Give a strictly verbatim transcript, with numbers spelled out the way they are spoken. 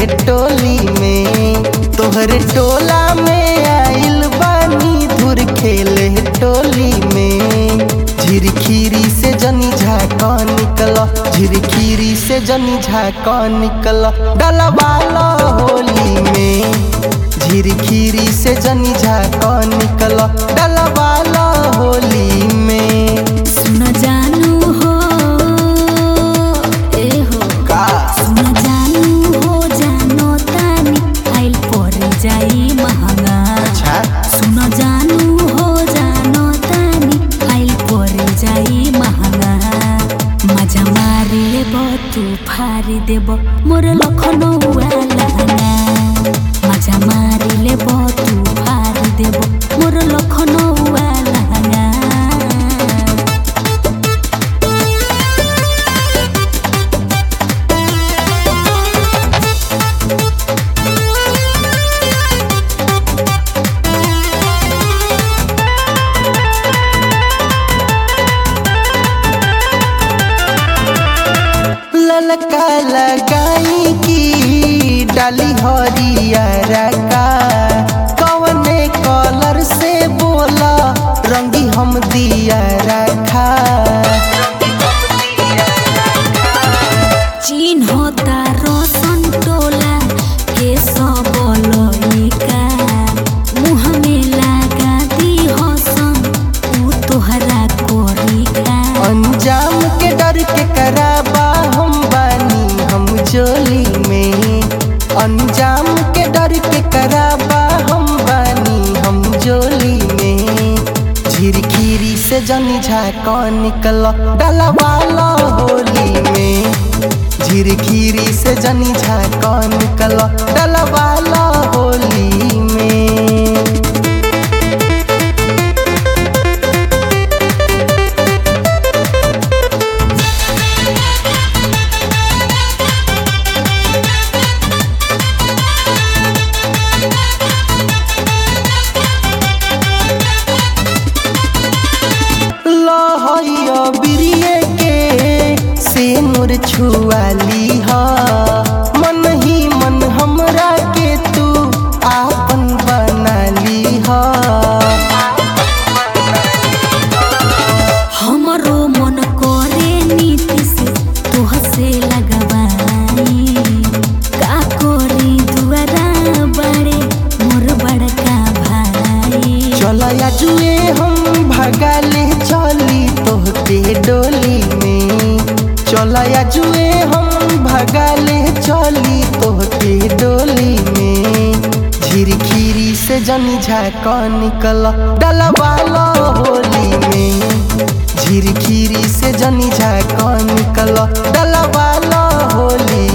टोली में। तोहरे टोला में आइल बानी धुर खेले टोली में। झिरखिरी से जनी झाका निकल, झिरखिरी से जनी झाका निकल, डलवाला होली में। झिरखिरी से जनी झाका निकल, डलवाला होली में। सुन जानू हो ए हो का सुन जानू हो जानो तानी आइल पर जाई महंगा। अच्छा सुन जानू हो जानो तानी आइल पर जाई महंगा। मजा मारी लेब तू फारी देब मोर लखनऊ लहंगा। मजा मारी लेब तू फारी देब मोर लखनऊ लहंगा। ललका लगाई की डाली हरियर का। कवने कलर से बोला रंगी हम दिया रखा। चिन्हता रोशन टोला के सब लइका। मुँह में लगा दी हसन उ तोहरा कोरिका। अंजाम के डर के कराबा हम बानी हम जोली में। अंजाम के डर के कराबा हम बानी हम जोली में। झिरखिरी से जनी झाका निकल, डलवाला होली में। झिरखिरी से जनी झाका निकल, डलवाला होली में। लहैया बिरिये के से मोर छुआली हा। मन ही मन हमरा के तू आपन बनाली हा। हमरो मन करे नीति से तोह से लगवाई। का कोरी दुआरा बड़े मोर बड़का भाई। चल जुए हम भगाले चली तोहके डोली में। चल जुए हम भगाले चली तोहके डोली में। झिरखिरी से जनी झाका निकल, डलवाला होली में। झिरखिरी से जनी झाका निकल, डलवाला होली